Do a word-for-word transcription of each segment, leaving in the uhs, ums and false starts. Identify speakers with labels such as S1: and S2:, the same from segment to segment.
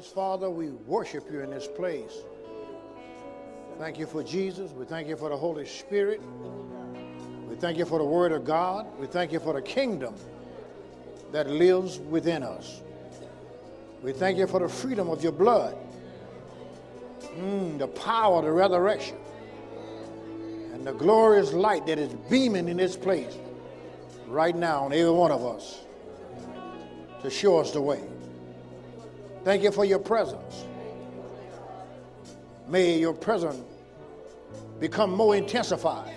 S1: Glorious Father, we worship you in this place. Thank you for Jesus. We thank you for the Holy Spirit. We thank you for the Word of God. We thank you for the kingdom that lives within us. We thank you for the freedom of your blood, mm, the power of the resurrection, and the glorious light that is beaming in this place right now on every one of us to show us the way. Thank you for your presence. May your presence become more intensified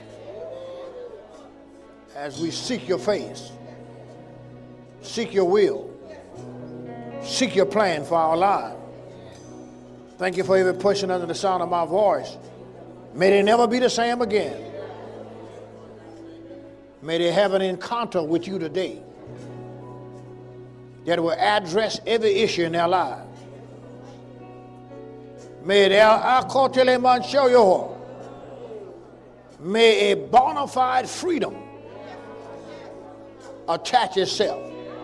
S1: as we seek your face, seek your will, seek your plan for our lives. Thank you for every person under the sound of my voice. May they never be the same again. May they have an encounter with you today that will address every issue in their lives. May their may a bona fide freedom attach itself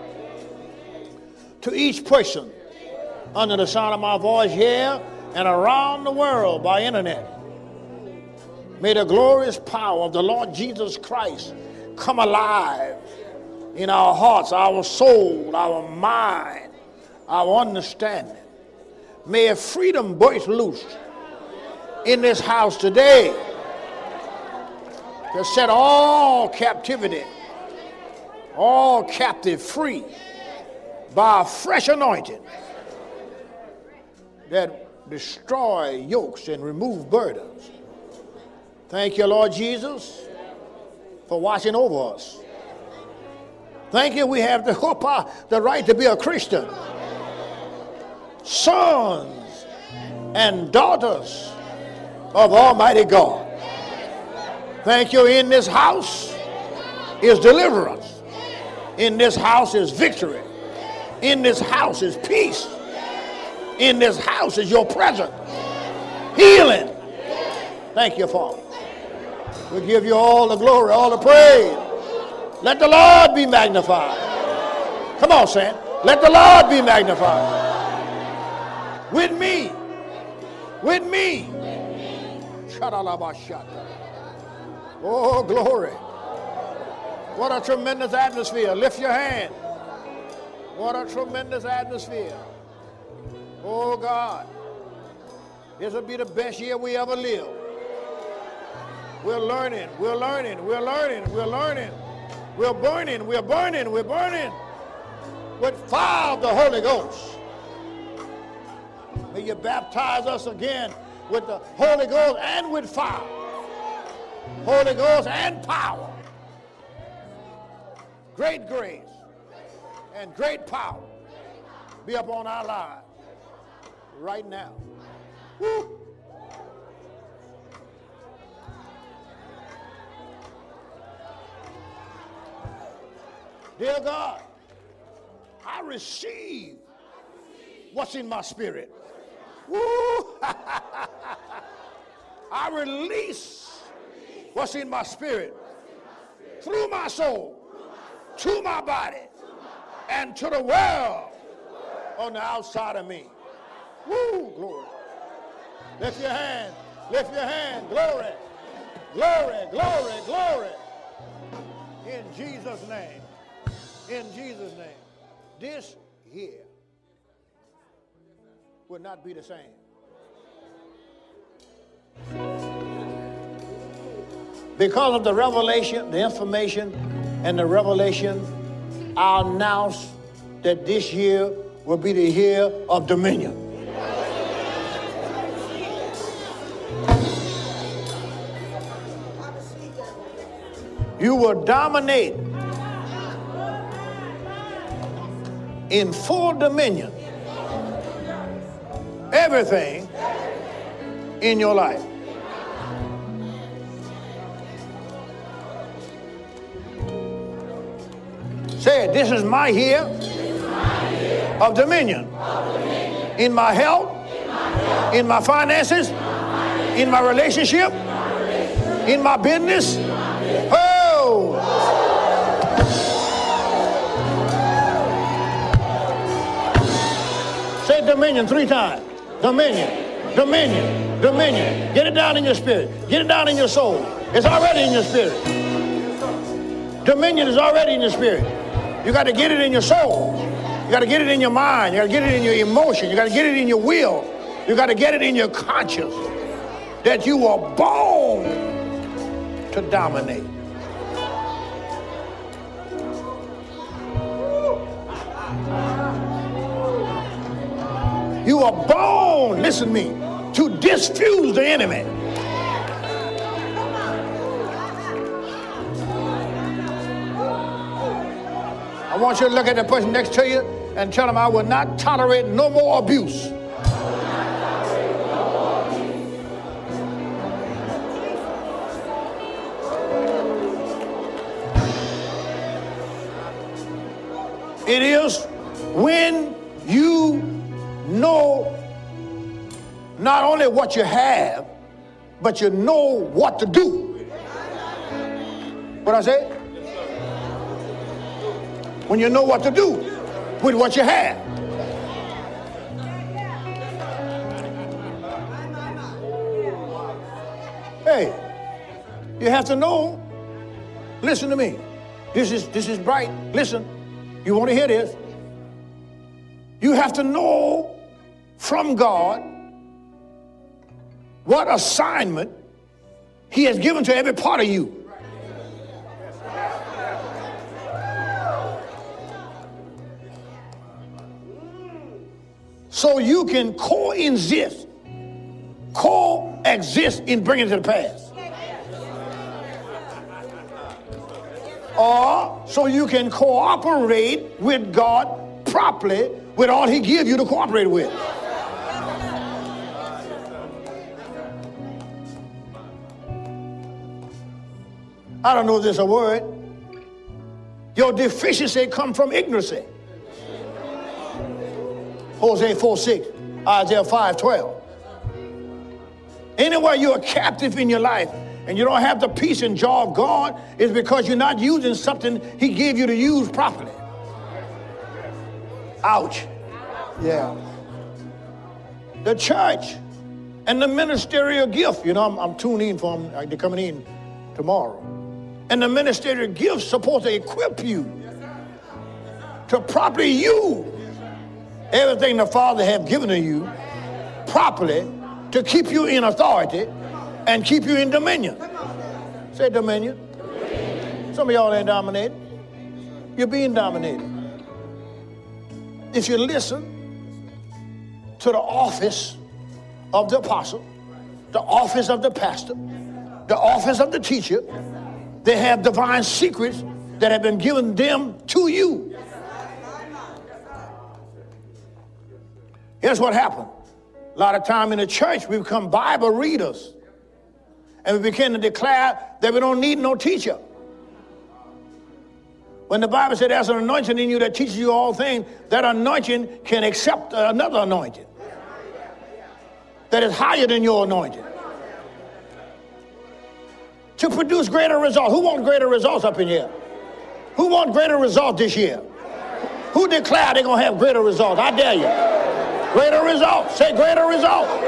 S1: to each person under the sound of my voice here and around the world by internet. May the glorious power of the Lord Jesus Christ come alive in our hearts, our soul, our mind, our understanding. May a freedom burst loose in this house today to set all captivity, all captive free by a fresh anointing that destroy yokes and remove burdens. Thank you, Lord Jesus, for watching over us. Thank you, we have the hope, uh, the right to be a Christian. Sons and daughters of Almighty God. Thank you, in this house is deliverance. In this house is victory. In this house is peace. In this house is your presence. Healing. Thank you, Father. We give you all the glory, all the praise. Let the Lord be magnified. Come on, Saint. Let the Lord be magnified. With me. With me. Oh, glory. What a tremendous atmosphere. Lift your hand. What a tremendous atmosphere. Oh, God. This will be the best year we ever lived. We're learning. We're learning. We're learning. We're learning. We're burning, we're burning, we're burning with fire of the Holy Ghost. May you baptize us again with the Holy Ghost and with fire. Holy Ghost and power. Great grace and great power be upon our lives right now. Woo. Dear God, I receive what's in my spirit. Woo! I release what's in my spirit through my soul to my body and to the world on the outside of me. Woo! Glory. Lift your hand. Lift your hand. Glory. Glory. Glory. Glory. In Jesus' name. In Jesus' name, this year will not be the same. Because of the revelation, the information, and the revelation, I announce that this year will be the year of dominion. You will dominate in full dominion everything in your life. Say it, this is my year of dominion in my health, in my finances, in my relationship, in my business. Oh! Say Say dominion three times. Dominion, dominion, dominion. Get it down in your spirit. Get it down in your soul. It's already in your spirit. Dominion is already in your spirit. You got to get it in your soul. You got to get it in your mind. You got to get it in your emotion. You got to get it in your will. You got to get it in your conscience that you were born to dominate. You are born, listen to me, to disfuse the enemy. I want you to look at the person next to you and tell them, I will not tolerate no more abuse. It is when you know not only what you have, but you know what to do. What I say? When you know what to do with what you have. Hey, you have to know. Listen to me. This is this is bright. Listen. You want to hear this? You have to know from God what assignment He has given to every part of you. So you can coexist, coexist in bringing it to the pass. Or so you can cooperate with God properly with all He gives you to cooperate with. I don't know if this is a word. Your deficiency comes from ignorancy. Hosea four six, Isaiah five twelve. Anywhere you're a captive in your life and you don't have the peace and joy of God, is because you're not using something He gave you to use properly. Ouch. Yeah. The church and the ministerial gift, you know, I'm, I'm tuning in for them, they're coming in tomorrow. And the ministerial gift is supposed to equip you to properly use everything the Father has given to you properly to keep you in authority and keep you in dominion. Say dominion. Dominion. Some of y'all ain't dominated. You're being dominated. If you listen to the office of the apostle, the office of the pastor, the office of the teacher, they have divine secrets that have been given them to you. Here's what happened. A lot of time in the church, we become Bible readers. And we begin to declare that we don't need no teacher. When the Bible said there's an anointing in you that teaches you all things, that anointing can accept another anointing that is higher than your anointing to produce greater results. Who wants greater results up in here? Who wants greater results this year? Who declared they're going to have greater results? I dare you. Greater results. Say greater results.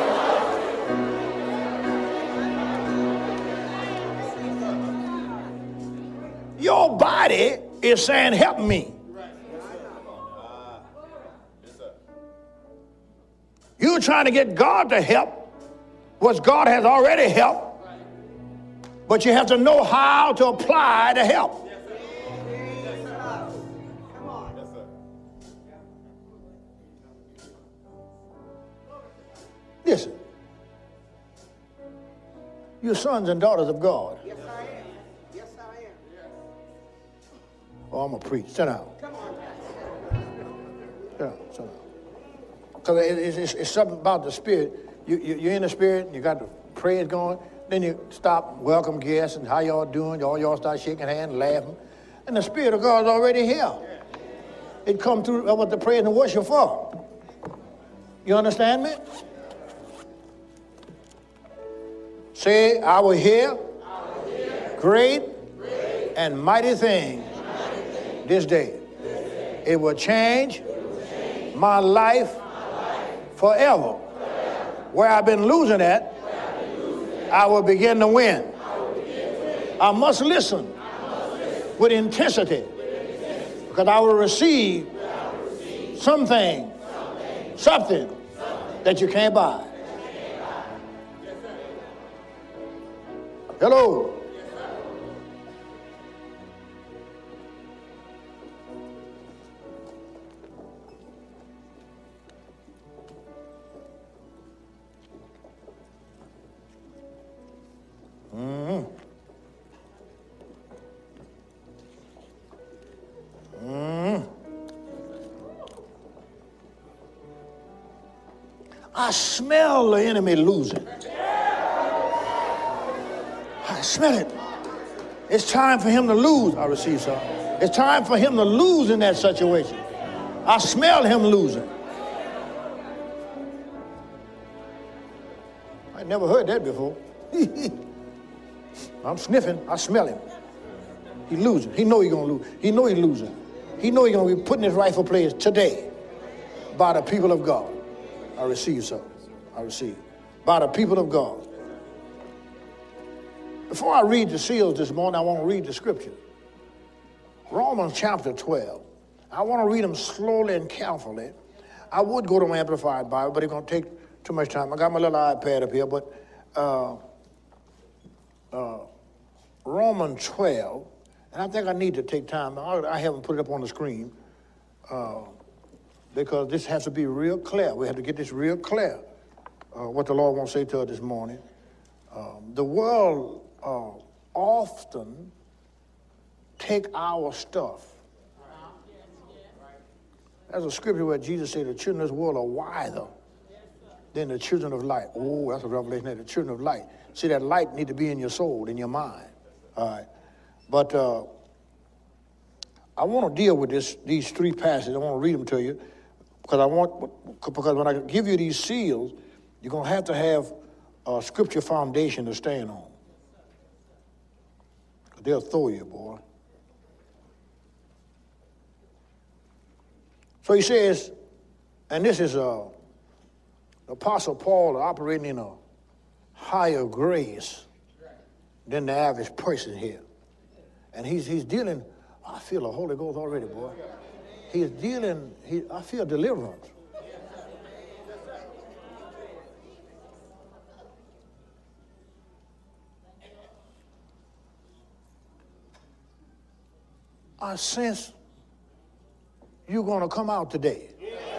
S1: Your body is saying, help me. You're trying to get God to help what God has already helped, but you have to know how to apply the help. Listen, you're sons and daughters of God.
S2: Yes, I am. Yes, I am.
S1: Oh, I'm going to preach. Sit down. Come on. Sit down. Sit down. Because it's, it's, it's something about the Spirit. You, you, you're in the Spirit, you got the praise going, then you stop, welcome guests, and how y'all doing? All y'all start shaking hands, laughing. And the Spirit of God is already here. It comes through what the praise and worship for. You understand me? Say, I will hear, I will hear great, great and mighty things this day. This day. It will change, it will change my, life my forever. Where I've been losing at, I will begin to win. I must listen with intensity because I will receive something, something that you can't buy. Hello. Mm-hmm. Mm-hmm. I smell the enemy losing. I smell it. It's time for him to lose. I receive some. It's time for him to lose in that situation. I smell him losing. I never heard that before. I'm sniffing. I smell him. He losing. He know he gonna lose. He know he losing. He know he gonna be putting his rightful place today by the people of God. I receive so. I receive. By the people of God. Before I read the seals this morning, I want to read the scripture. Romans chapter twelve. I want to read them slowly and carefully. I would go to my Amplified Bible, but it's going to take too much time. I got my little iPad up here, but uh, uh, Romans twelve, and I think I need to take time. I, I haven't put it up on the screen uh, because this has to be real clear. We have to get this real clear, uh, what the Lord wants to say to us this morning. Um, the world uh, often take our stuff. There's a scripture where Jesus said the children of this world are wiser than the children of light. Oh, that's a revelation there, the children of light. See, that light need to be in your soul, in your mind. All right. But uh, I want to deal with this, these three passages. I want to read them to you because I want, because when I give you these seals, you're going to have to have a scripture foundation to stand on. They'll throw you, boy. So he says, and this is uh, the Apostle Paul operating in a higher grace than the average person here. And he's he's dealing, I feel the Holy Ghost already, boy. He's dealing, he, I feel deliverance. I sense you're going to come out today.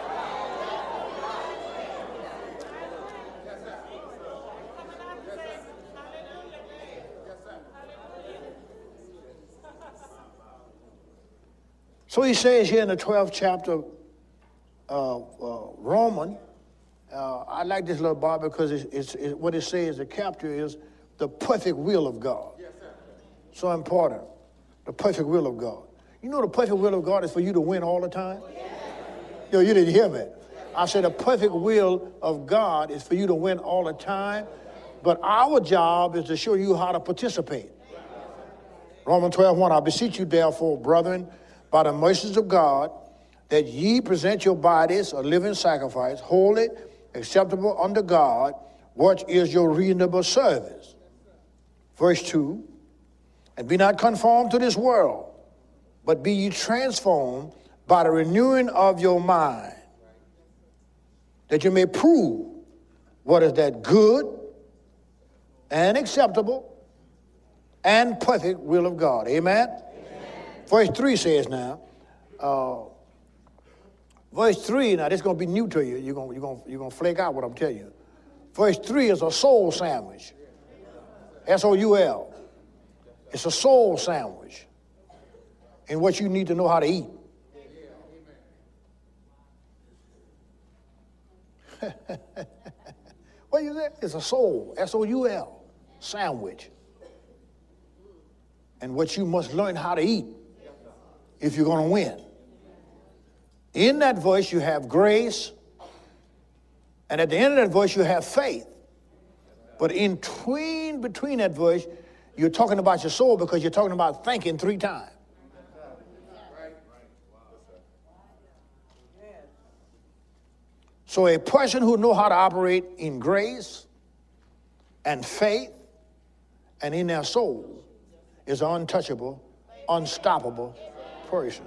S1: So he says here in the twelfth chapter, uh, uh, Roman, uh, I like this little bar because it's, it's, it's, what it says, the chapter is the perfect will of God. Yes, sir. So important, the perfect will of God. You know the perfect will of God is for you to win all the time? Yes. Yo, you didn't hear me. I said the perfect will of God is for you to win all the time, but our job is to show you how to participate. Romans twelve one, I beseech you therefore, brethren, by the mercies of God, that ye present your bodies a living sacrifice, holy, acceptable unto God, which is your reasonable service. Verse two, and be not conformed to this world, but be ye transformed by the renewing of your mind, that you may prove what is that good and acceptable and perfect will of God. Amen? Amen. Verse three says now, uh, verse three, now this is going to be new to you. You're going you're going you're going to flake out what I'm telling you. Verse three is a soul sandwich. S O U L. It's a soul sandwich. And what you need to know how to eat. What is it? It's a soul, S O U L, sandwich. And what you must learn how to eat if you're going to win. In that verse, you have grace. And at the end of that verse, you have faith. But in between, between that verse, you're talking about your soul because you're talking about thinking three times. So a person who knows how to operate in grace and faith and in their soul is an untouchable, unstoppable person.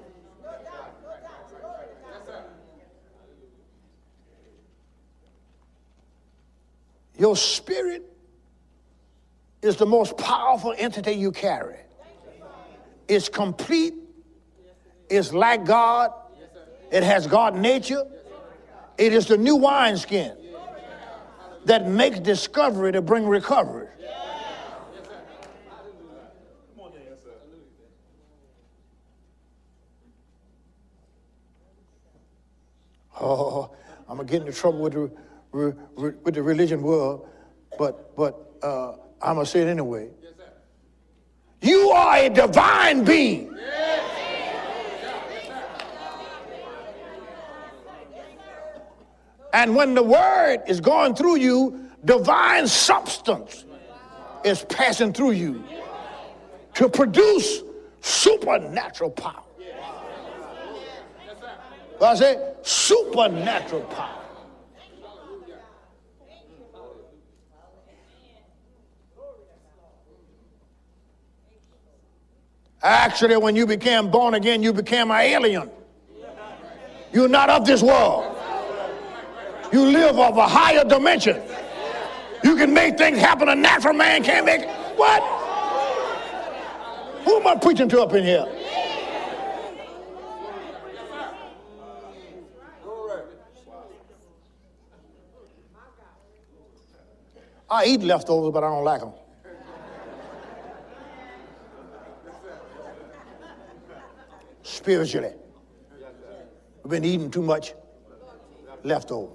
S1: Your spirit is the most powerful entity you carry. It's complete. It's like God. It has God nature. It is the new wineskin that makes discovery to bring recovery. Oh, I'm gonna get into trouble with the with the religion world, but but uh, I'm gonna say it anyway. You are a divine being. And when the word is going through you, divine substance is passing through you to produce supernatural power. Well, I say supernatural power. Actually, when you became born again, you became an alien. You're not of this world. You live of a higher dimension. You can make things happen a natural man can't make. What? Who am I preaching to up in here? I eat leftovers, but I don't like them. Spiritually, we've been eating too much leftover.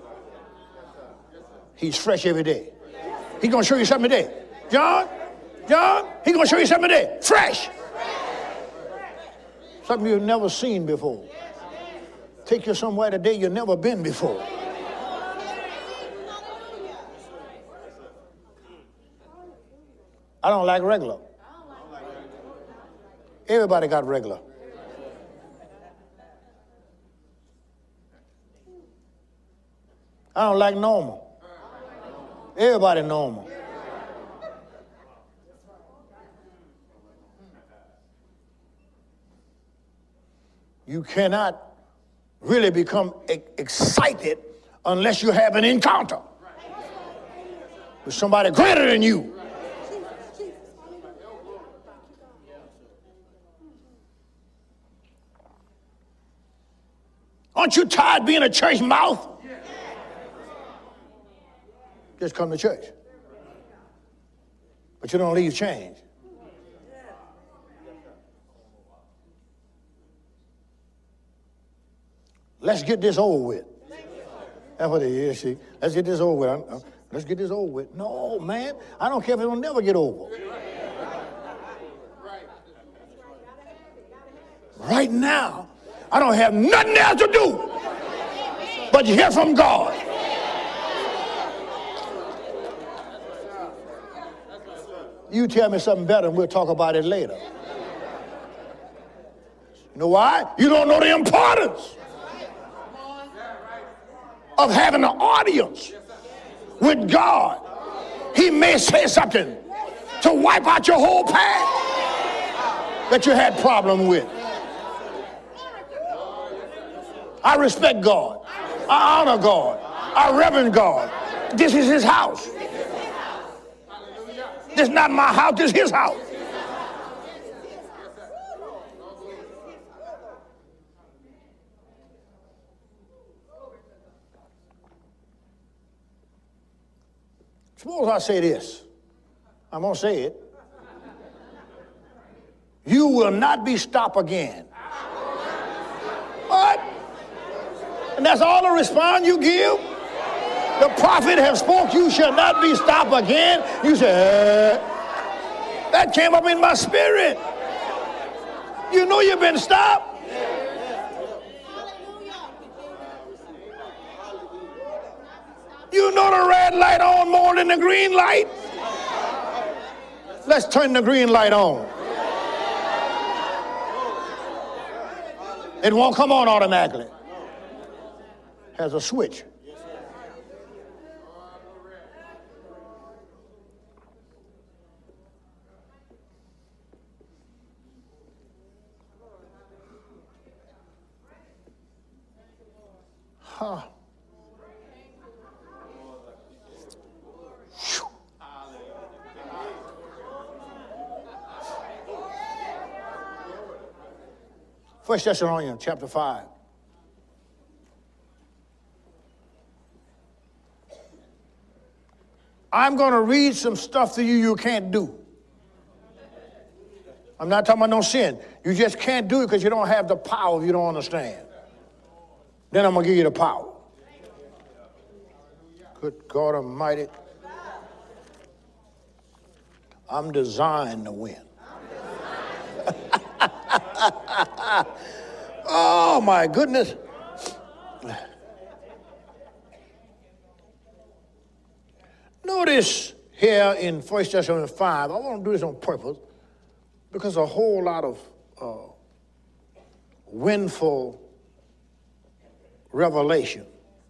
S1: He's fresh every day. He's going to show you something today. John, John, he's going to show you something today. Fresh. Something you've never seen before. Take you somewhere today you've never been before. I don't like regular. Everybody got regular. I don't like normal. Everybody normal. You cannot really become e- excited unless you have an encounter with somebody greater than you. Aren't you tired being a church mouth? Just come to church. But you don't leave change. Let's get this over with. That's what it is, see. Let's get this over with. I'm, I'm, let's get this over with. No, man. I don't care if it'll never get over. Right now, I don't have nothing else to do but hear from God. You tell me something better and we'll talk about it later. You know why? You don't know the importance of having an audience with God. He may say something to wipe out your whole past that you had problem with. I respect God. I honor God. I reverence God. This is his house. This is not my house, this is his house. Suppose I say this. I'm going to say it. You will not be stopped again. What? And that's all the response you give? The prophet has spoke, you shall not be stopped again. You say, uh, that came up in my spirit. You know you've been stopped. You know the red light on more than the green light. Let's turn the green light on. It won't come on automatically. Has a switch. First Thessalonians chapter five. I'm going to read some stuff to you you can't do. I'm not talking about no sin. You just can't do it because you don't have the power if you don't understand. Then I'm going to give you the power. Good God Almighty. I'm designed to win. Oh, my goodness. Notice here in First Thessalonians five, I want to do this on purpose because a whole lot of uh, windful revelation.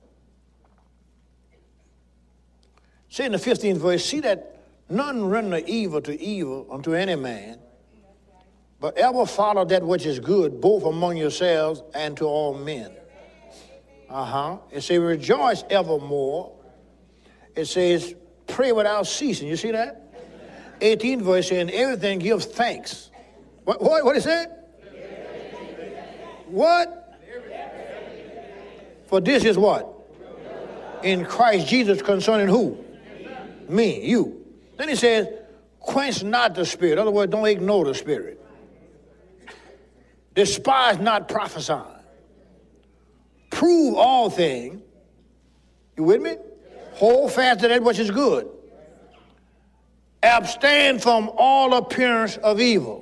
S1: See in the fifteenth verse, see that none render evil to evil unto any man, but ever follow that which is good, both among yourselves and to all men. Uh-huh. It says, rejoice evermore. It says, pray without ceasing. You see that? eighteenth verse saying, everything give thanks. What, what, what is that? What? For this is what? In Christ Jesus concerning who? Me, you. Then he says, quench not the spirit. In other words, don't ignore the spirit. Despise not prophesying. Prove all things. You with me? Hold fast to that which is good. Abstain from all appearance of evil.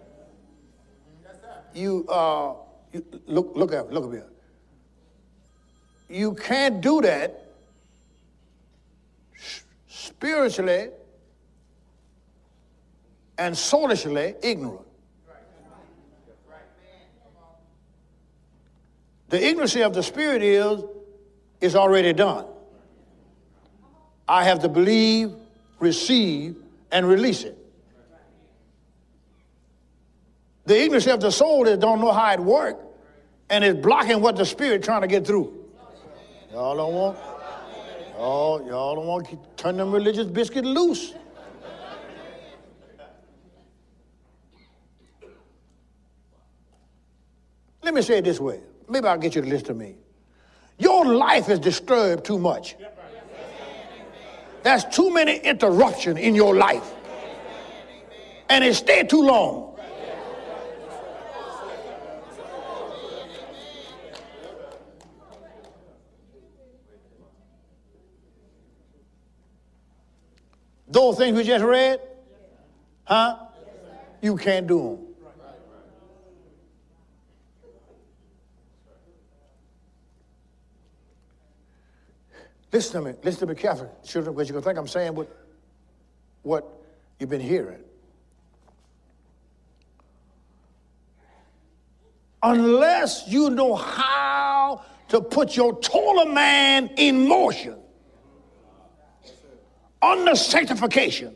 S1: You, uh, you look, look at, look at me. You can't do that spiritually and soulishly ignorant. The ignorance of the spirit is, is already done. I have to believe, receive, and release it. The ignorance of the soul is don't know how it works and is blocking what the spirit trying to get through. Y'all don't want, y'all, y'all don't want to keep, turn them religious biscuit loose. Let me say it this way. Maybe I'll get you to listen to me. Your life is disturbed too much. There's too many interruptions in your life. And it stayed too long. Those things we just read, huh? You can't do them. Listen to me. Listen to me carefully, children, because you're going to think I'm saying what, what you've been hearing. Unless you know how to put your total man in motion under sanctification,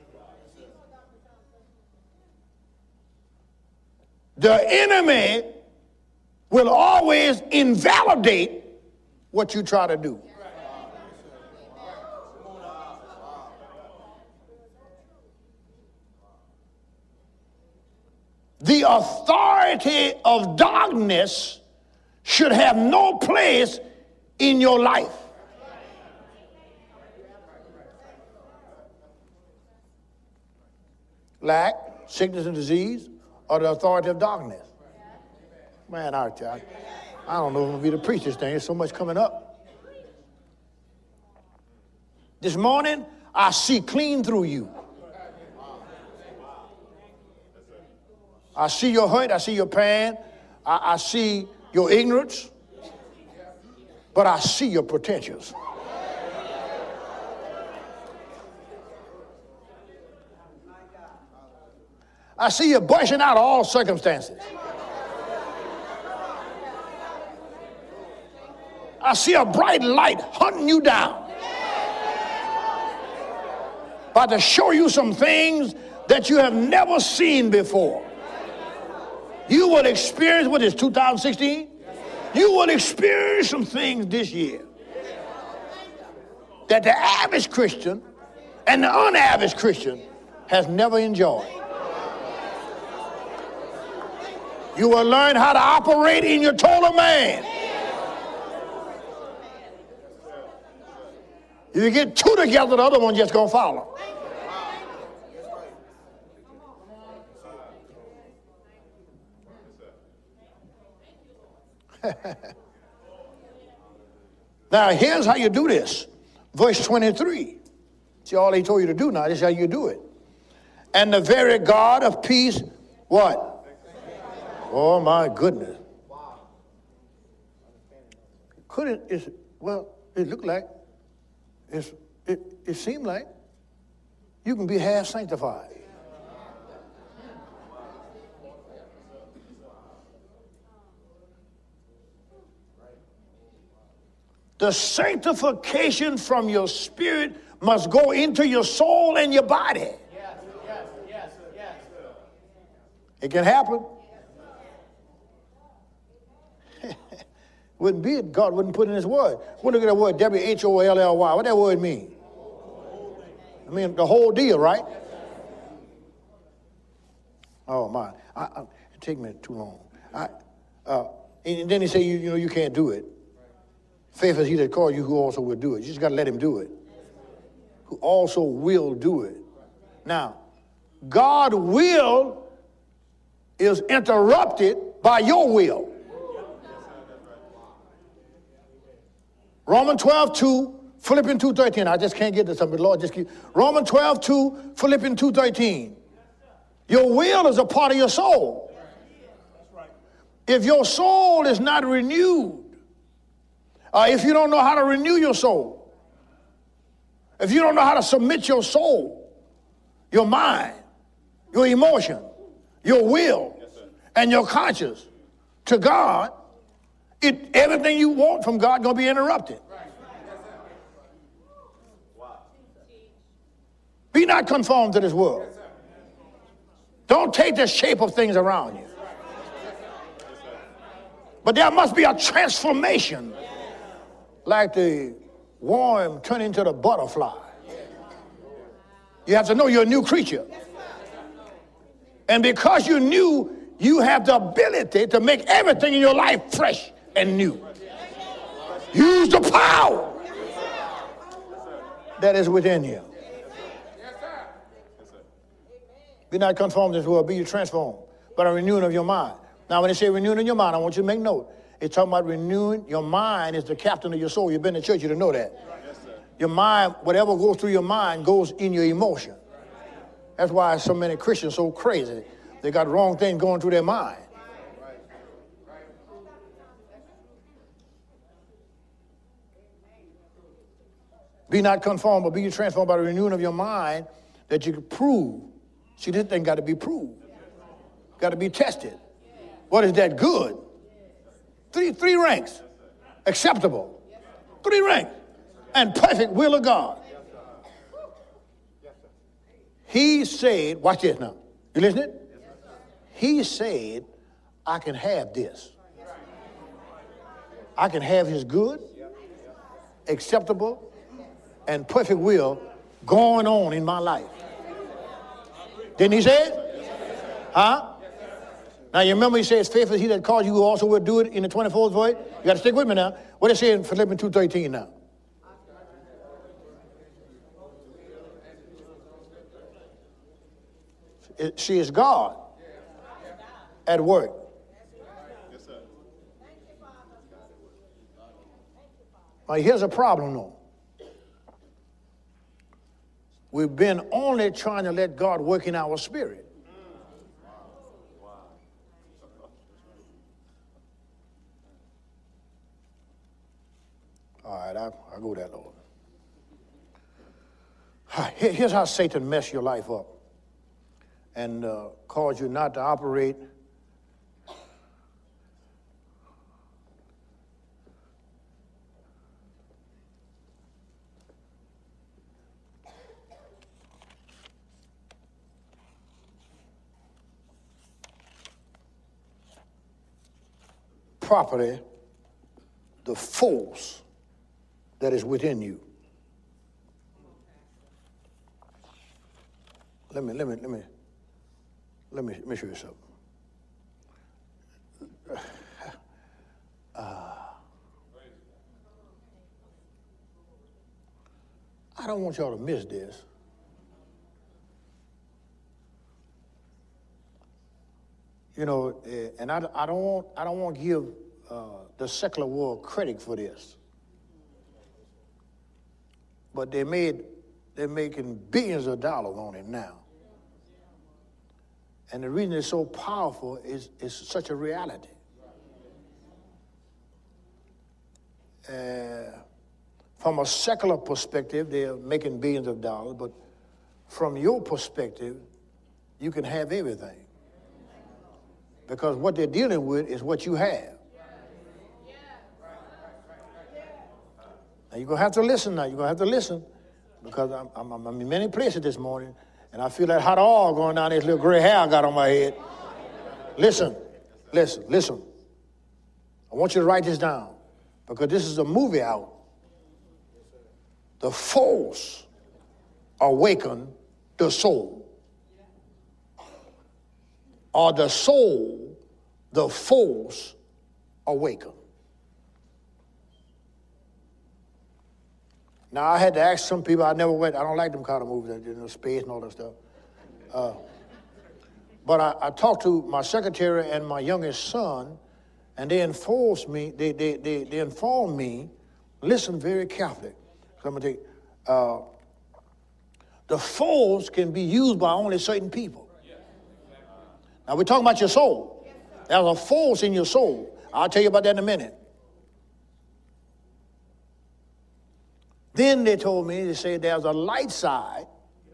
S1: the enemy will always invalidate what you try to do. The authority of darkness should have no place in your life. Lack, sickness, and disease are the authority of darkness. Man, I, I, I don't know if I'm going to be the preacher this thing. There's so much coming up. This morning, I see clean through you. I see your hurt, I see your pain, I, I see your ignorance, but I see your potentials. I see you bursting out of all circumstances. I see a bright light hunting you down, about to show you some things that you have never seen before. You will experience, what is two thousand sixteen? You will experience some things this year that the average Christian and the unaverage Christian has never enjoyed. You will learn how to operate in your total man. If you get two together, the other one just going to follow. Now, here's how you do this. Verse twenty-three. See, all he told you to do now, this is how you do it. And the very God of peace, what? Oh, my goodness. Could it, is, well, it looked like, it's, it, it seemed like you can be half sanctified. The sanctification from your spirit must go into your soul and your body. Yes, yes, yes, yes. It can happen. Wouldn't be it, God wouldn't put in his word. What look at that word, W H O L L Y. What that word mean? I mean, the whole deal, right? Oh, my. I, I, it take me too long. I, uh, and then he say, you, you know, you can't do it. Faith is he that called you who also will do it. You just got to let him do it. Who also will do it. Now, God will is interrupted by your will. Romans twelve two, Philippians two thirteen. I just can't get to something. Lord, just keep. Romans twelve two, Philippians two thirteen. Your will is a part of your soul. If your soul is not renewed, Uh, if you don't know how to renew your soul, if you don't know how to submit your soul, your mind, your emotion, your will, yes, and your conscience to God, it, everything you want from God going to be interrupted. Right. Wow. Be not conformed to this world. Yes, don't take the shape of things around you. But there must be a transformation. Like the worm turning into the butterfly. You have to know you're a new creature. And because you're new, you have the ability to make everything in your life fresh and new. Use the power that is within you. Be not conformed to this world, be you transformed by the renewing of your mind. Now, when they say renewing of your mind, I want you to make note. It's talking about renewing. Your mind is the captain of your soul. You've been in church, you to know that. Yes, your mind, whatever goes through your mind, goes in your emotion. That's why so many Christians are so crazy. They got wrong things going through their mind. Be not conformed, but be transformed by the renewing of your mind, that you can prove. See, this thing got to be proved. Got to be tested. What is that good? Three, three ranks. Acceptable. Three ranks. And perfect will of God. He said, watch this now. You listening? He said, I can have this. I can have his good, acceptable, and perfect will going on in my life. Didn't he say it? Huh? Now, you remember he says, faithful is he that calls you who also will do it in the twenty-fourth verse? You got to stick with me now. What does it say in Philippians two thirteen now? It, she is God at work. Now, here's a problem, though. We've been only trying to let God work in our spirit. All right, I, I go there, Lord. Here's how Satan mess your life up and uh, cause you not to operate properly the force that is within you. Let me, let me, let me, let me, let me show you something. I don't want y'all to miss this. You know, and I, I don't want I don't want to give uh, the secular world credit for this, but they made they're making billions of dollars on it now. And the reason it's so powerful is it's such a reality. Uh, from a secular perspective, they're making billions of dollars, but from your perspective, you can have everything. Because what they're dealing with is what you have. Now you're going to have to listen now. You're going to have to listen. Because I'm, I'm, I'm in many places this morning, and I feel that hot oil going down this little gray hair I got on my head. Listen, listen, listen. I want you to write this down, because this is a movie out. The force awaken the soul. Or the soul, the force awaken. Now, I had to ask some people, I never went, I don't like them kind of movies, you know, space and all that stuff. Uh, but I, I talked to my secretary and my youngest son, and they enforced me, they, they, they, they informed me, listen very carefully. So I'm gonna take, uh, the force can be used by only certain people. Now, we're talking about your soul. There's a force in your soul. I'll tell you about that in a minute. Then they told me, they said there's a light side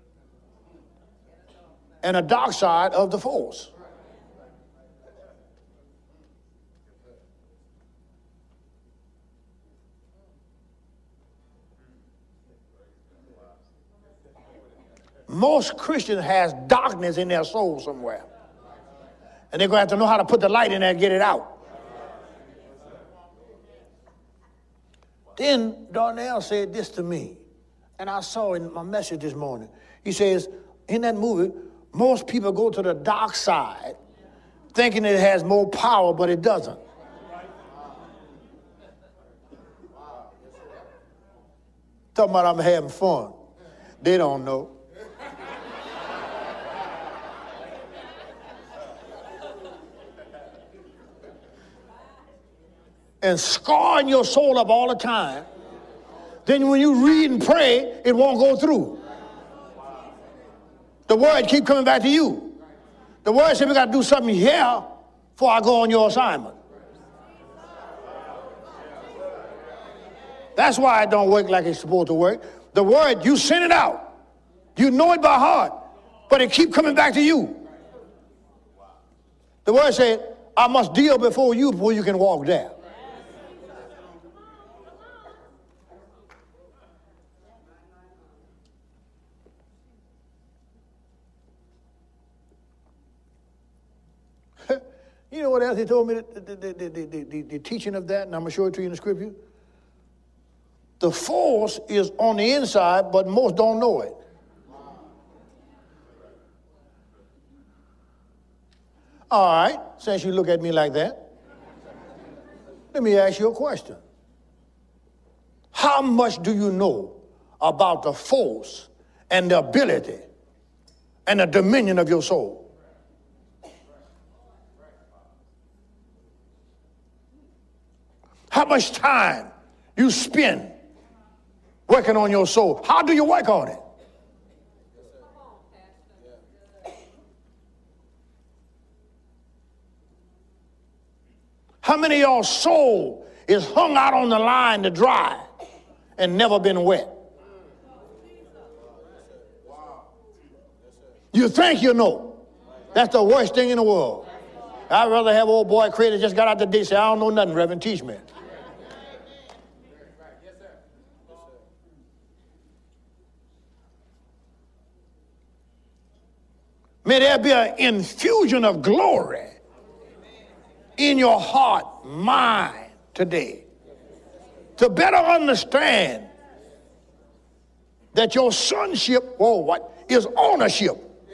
S1: and a dark side of the force. Most Christians has darkness in their soul somewhere. And they're going to have to know how to put the light in there and get it out. Then Darnell said this to me, and I saw in my message this morning. He says, in that movie, most people go to the dark side thinking it has more power, but it doesn't. Talking about I'm having fun. They don't know. And scarring your soul up all the time, then when you read and pray, it won't go through. The word keep coming back to you. The word said we got to do something here before I go on your assignment. That's why it don't work like it's supposed to work. The word, you send it out. You know it by heart, but it keep coming back to you. The word said, I must deal before you before you can walk there. You know what else he told me, the, the, the, the, the, the teaching of that, and I'm going to show it to you in the scripture? The force is on the inside, but most don't know it. All right, since you look at me like that, let me ask you a question. How much do you know about the force and the ability and the dominion of your soul? How much time you spend working on your soul? How do you work on it? How many of y'all's soul is hung out on the line to dry and never been wet? You think you know. That's the worst thing in the world. I'd rather have old boy Craig that just got out the day say, I don't know nothing, Reverend, teach me. May there be an infusion of glory in your heart, mind today, to better understand that your sonship, whoa, what, is ownership.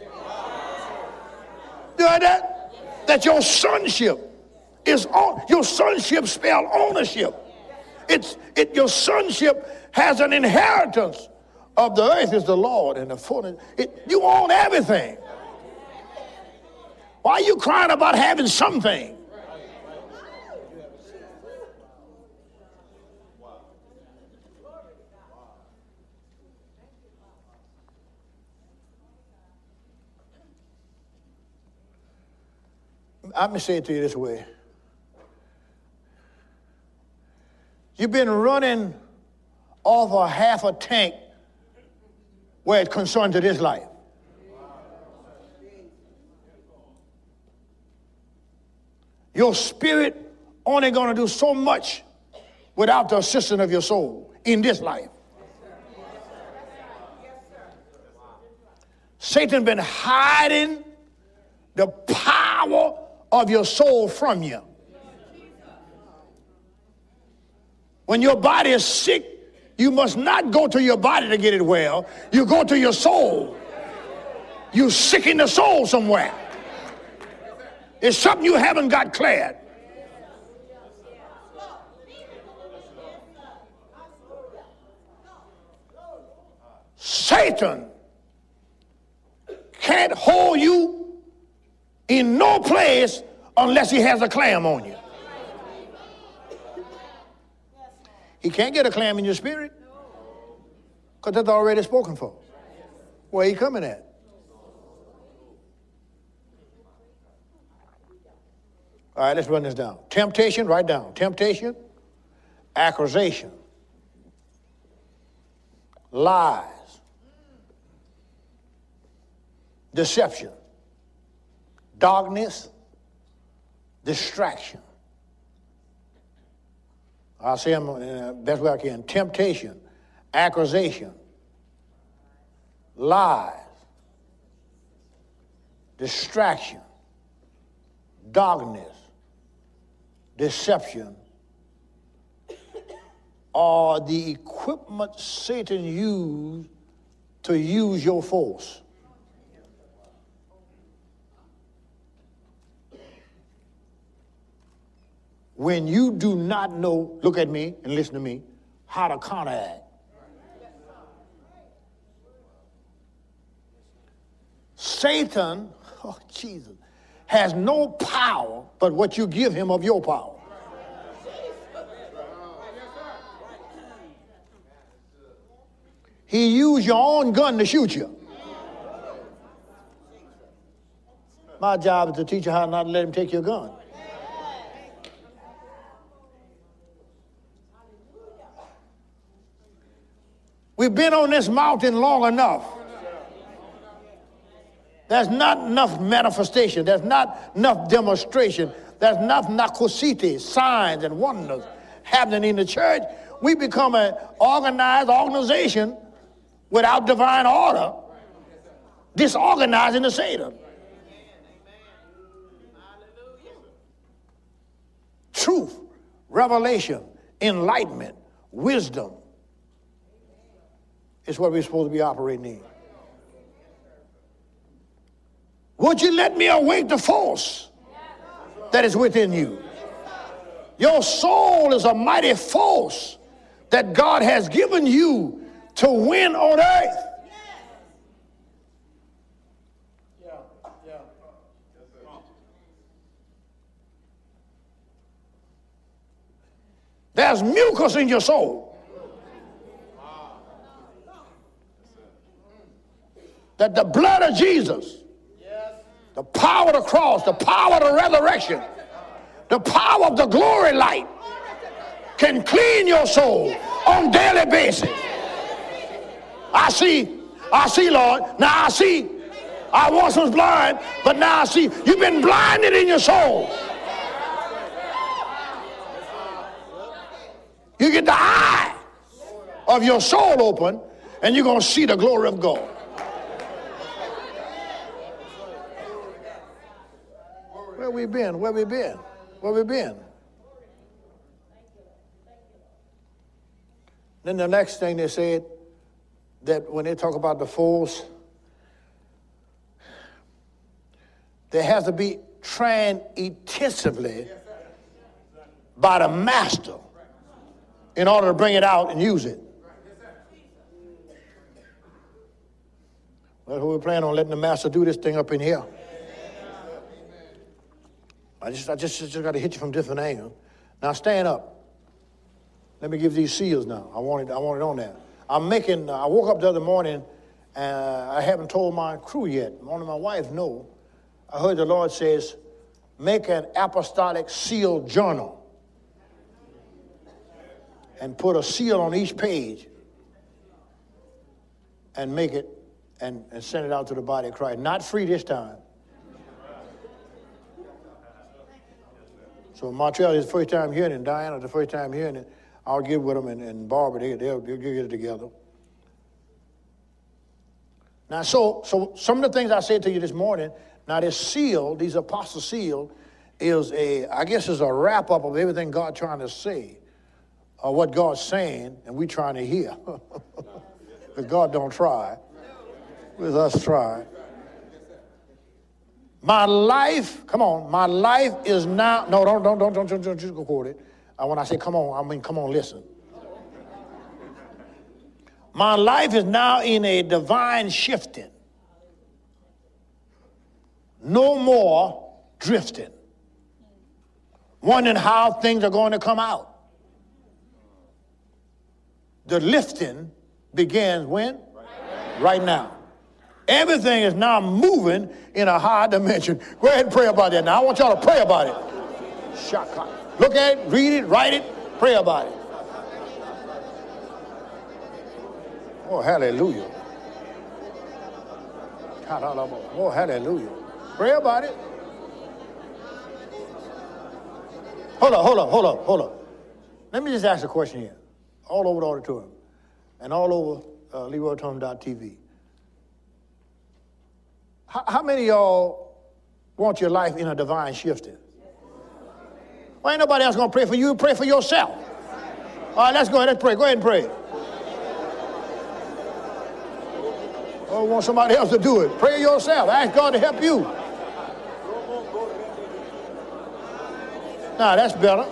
S1: You heard that? That your sonship is on, your sonship spell ownership. It's it your sonship has an inheritance of the earth is the Lord and the fullness. It, you own everything. Why are you crying about having something? Let me say it to you this way. You've been running off a half a tank where it concerns to this life. Your spirit only going to do so much without the assistance of your soul in this life. Satan been hiding the power of your soul from you. When your body is sick, you must not go to your body to get it well. You go to your soul. You sick in the soul somewhere. It's something you haven't got cleared. Satan can't hold you in no place unless he has a clam on you. He can't get a clam in your spirit because that's already spoken for. Where are you coming at? All right, let's run this down. Temptation, write down. Temptation, accusation, lies, deception, darkness, distraction. I'll say them uh, best way I can. Temptation, accusation, lies, distraction, darkness, deception are the equipment Satan used to use your force. When you do not know, look at me and listen to me, how to counteract. Satan, oh Jesus, has no power but what you give him of your power. He used your own gun to shoot you. My job is to teach you how not to let him take your gun. We've been on this mountain long enough. There's not enough manifestation. There's not enough demonstration. There's not nakositi, signs and wonders happening in the church. We become an organized organization without divine order, disorganizing the Satan. Truth, revelation, enlightenment, wisdom is what we're supposed to be operating in. Would you let me awake the force that is within you? Your soul is a mighty force that God has given you to win on earth. There's mucus in your soul that the blood of Jesus, the power of the cross, the power of the resurrection, the power of the glory light can clean your soul on a daily basis. I see, I see, Lord. Now I see. I once was blind, but now I see. You've been blinded in your soul. You get the eye of your soul open, and you're going to see the glory of God. Where we been? Where we been? Where we been? Then the next thing they said, that when they talk about the force, there has to be trained intensively by the master in order to bring it out and use it. That's what we're planning on, letting the master do this thing up in here. I just, I just, just got to hit you from different angles. Now stand up. Let me give these seals now. I want it, I want it on there. I'm making, I woke up the other morning and I haven't told my crew yet. Only my wife know. I heard the Lord says, make an apostolic seal journal and put a seal on each page and make it and, and send it out to the body of Christ. Not free this time. So Montreal is the first time hearing it, and Diana the first time hearing it. I'll get with them, and, and Barbara, they, they'll, they'll get it together. Now, so, so some of the things I said to you this morning, now this seal, these apostle seal, is a, I guess is a wrap-up of everything God trying to say, or what God's saying, and we trying to hear. Because God don't try. With us try. My life, come on, my life is now, no, don't, don't, don't, don't, don't, don't just go quote it. Uh, when I say come on, I mean come on, listen. My life is now in a divine shifting. No more drifting. Wondering how things are going to come out. The lifting begins when? Right, right now. Everything is now moving in a high dimension. Go ahead and pray about that now. I want y'all to pray about it. Shaka. Look at it, read it, write it, pray about it. Oh, hallelujah. Oh, hallelujah. Pray about it. Hold up, hold up, hold up, hold up. Let me just ask a question here. All over the auditorium and all over uh, Leroy Tom dot T V. How, how many of y'all want your life in a divine shifting? Why ain't nobody else going to pray for you? Pray for yourself. All right, let's go ahead. Let's pray. Go ahead and pray. Oh, want somebody else to do it. Pray yourself. Ask God to help you. Nah, that's better.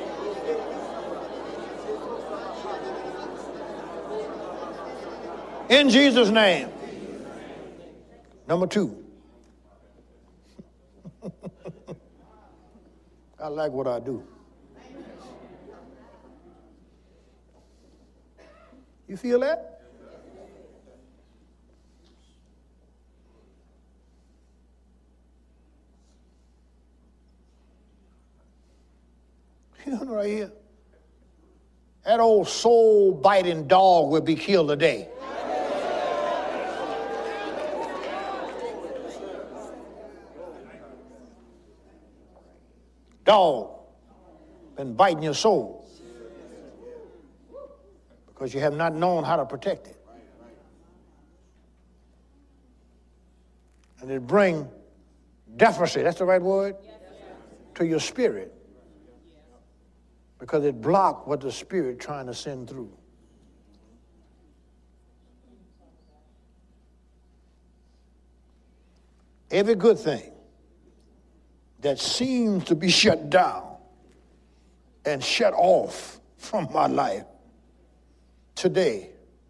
S1: In Jesus' name. Number two. I like what I do. You feel that? You know right here? That old soul-biting dog will be killed today. Dog been biting your soul because you have not known how to protect it. And it bring deficit, that's the right word, to your spirit because it blocked what the spirit trying to send through. Every good thing that seems to be shut down and shut off from my life today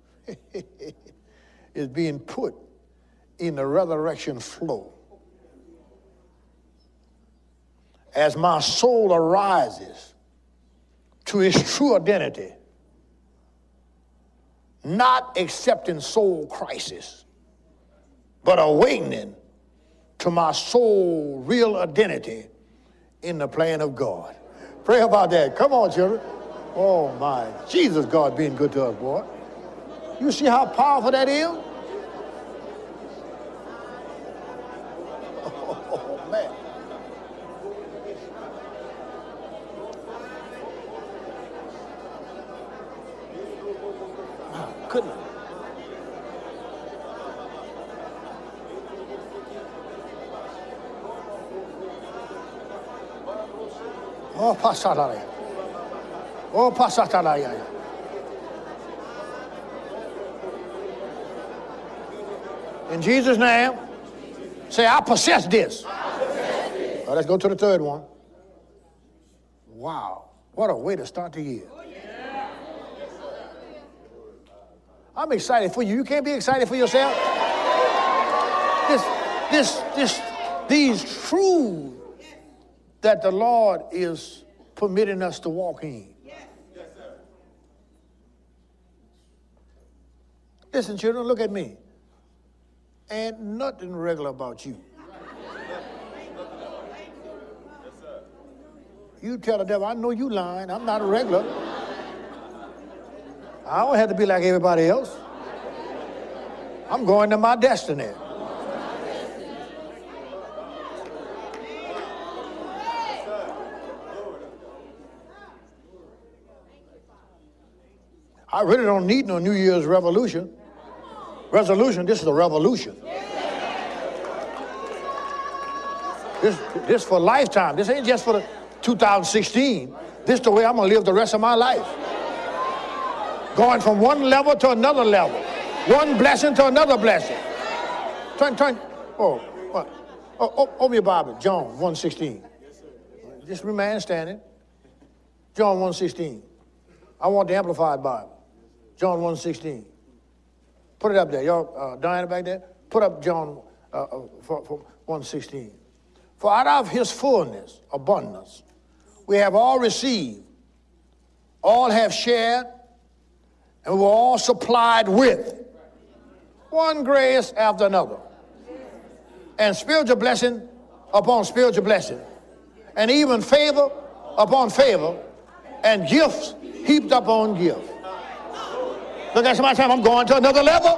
S1: is being put in the resurrection flow. As my soul arises to its true identity, not accepting soul crisis, but awakening to my soul real identity in the plan of God. Pray about that. Come on, children. Oh, my. Jesus, God being good to us, boy. You see how powerful that is? Oh, man. My goodness. Oh, pasaraya. Oh, pasatalaya. In Jesus' name, say, I possess this. I possess this. All right, let's go to the third one. Wow, what a way to start the year. I'm excited for you. You can't be excited for yourself? this, this, these truths that the Lord is permitting us to walk in. Listen, children, look at me. Ain't nothing regular about you. You tell the devil, I know you lying. I'm not a regular. I don't have to be like everybody else. I'm going to my destiny. I really don't need no New Year's revolution. Resolution, this is a revolution. This, this for lifetime. This ain't just for the two thousand sixteen. This is the way I'm going to live the rest of my life. Going from one level to another level. One blessing to another blessing. Turn, turn. Oh, what? Oh, oh, open your Bible. John one sixteen. Just remain standing. John one sixteen. I want the Amplified Bible. John one sixteen. Put it up there. Y'all, uh, Diana back there? Put up John uh, for, for one sixteen. For out of his fullness, abundance, we have all received, all have shared, and we were all supplied with one grace after another. And spiritual blessing upon spiritual blessing. And even favor upon favor. And gifts heaped upon gifts. Look at somebody saying, I'm going to another level.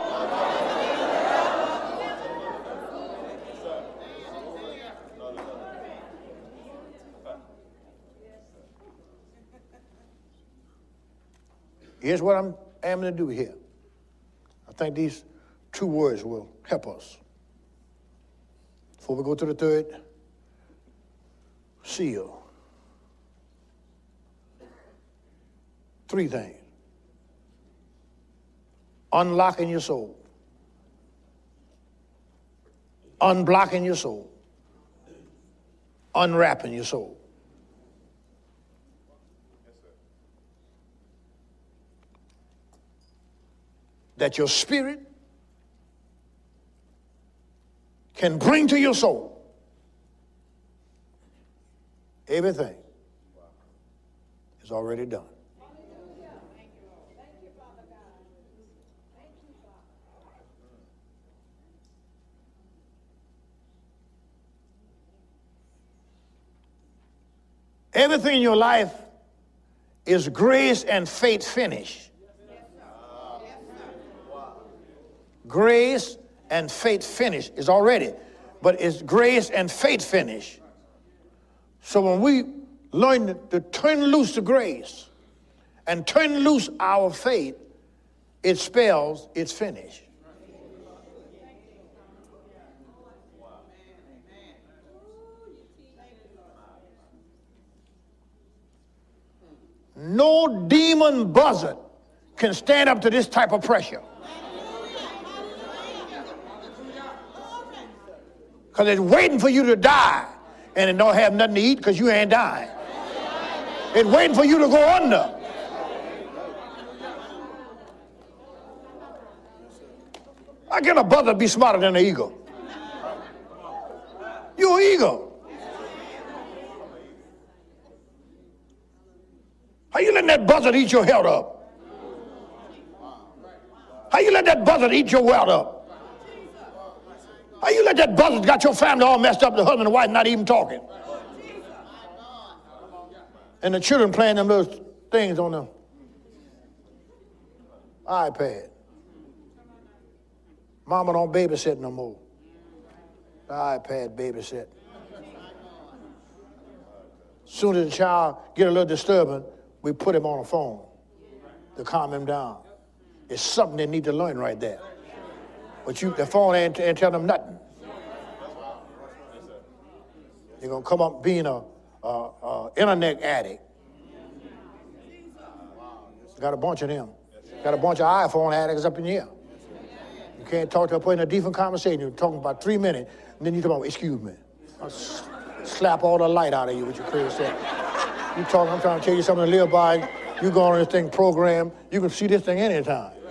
S1: Here's what I'm aiming to do here. I think these two words will help us. Before we go to the third seal. Three things. Unlocking your soul. Unblocking your soul. Unwrapping your soul. That your spirit can bring to your soul everything is already done. Everything in your life is grace and faith finished. Grace and faith finished is already, but it's grace and faith finished. So when we learn to, to turn loose the grace and turn loose our faith, it spells it's finished. No demon buzzard can stand up to this type of pressure. Because it's waiting for you to die, and it don't have nothing to eat because you ain't dying. It's waiting for you to go under. How can a buzzard be smarter than an eagle? You're an eagle. How you letting that buzzard eat your health up? How you let that buzzard eat your wealth up? How you let that buzzard got your family all messed up, the husband and wife not even talking? And the children playing them little things on the iPad. Mama don't babysit no more. The iPad babysit. Soon as the child get a little disturbing, we put him on a phone to calm him down. It's something they need to learn right there. But you, the phone ain't, ain't telling them nothing. They're going to come up being a, a, a internet addict. Got a bunch of them. Got a bunch of iPhone addicts up in here. You can't talk to a person in a decent conversation. You're talking about three minutes, and then you talk about, excuse me. I'll slap all the light out of you with your crazy stuff. You talking, I'm trying to tell you something to live by. You go on this thing program, you can see this thing anytime.